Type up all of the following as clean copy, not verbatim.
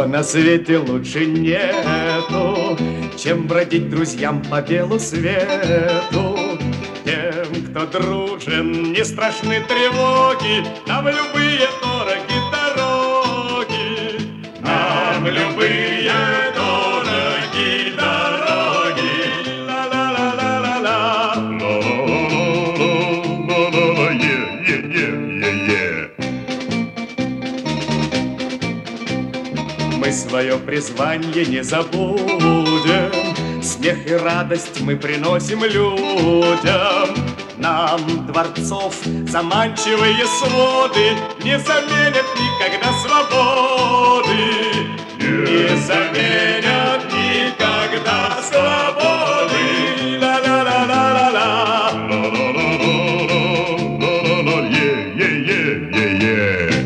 на свете лучше нету, чем бродить друзьям по белу свету. Тем, кто дружен, не страшны тревоги, нам любые дороги дороги, нам любые дороги дороги. Ла-ла-ла-ла-ла-ла, ла-ла-ла-ла-ла-ла, е-е-е-е-е. Мы свое призвание не забудем, смех и радость мы приносим людям. Нам дворцов заманчивые своды не заменят никогда свободы, не заменят никогда свободы. Ла-ла-ла-ла-ла-ла, ла-ла-ла-ла-ла-ла, е-е-е-е-е.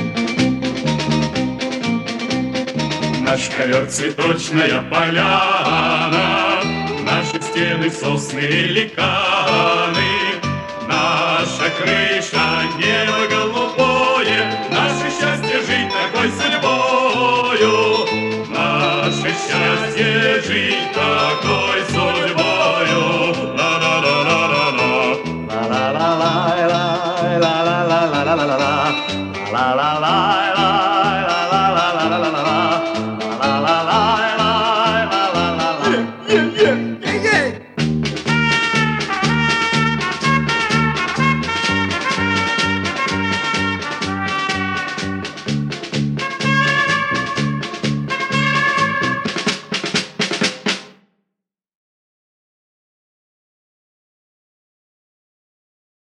Наш ковер цветочная поляна, наши стены сосны и ликаны, наша крыша небо голубое, наше счастье жить такой судьбою, наше счастье жить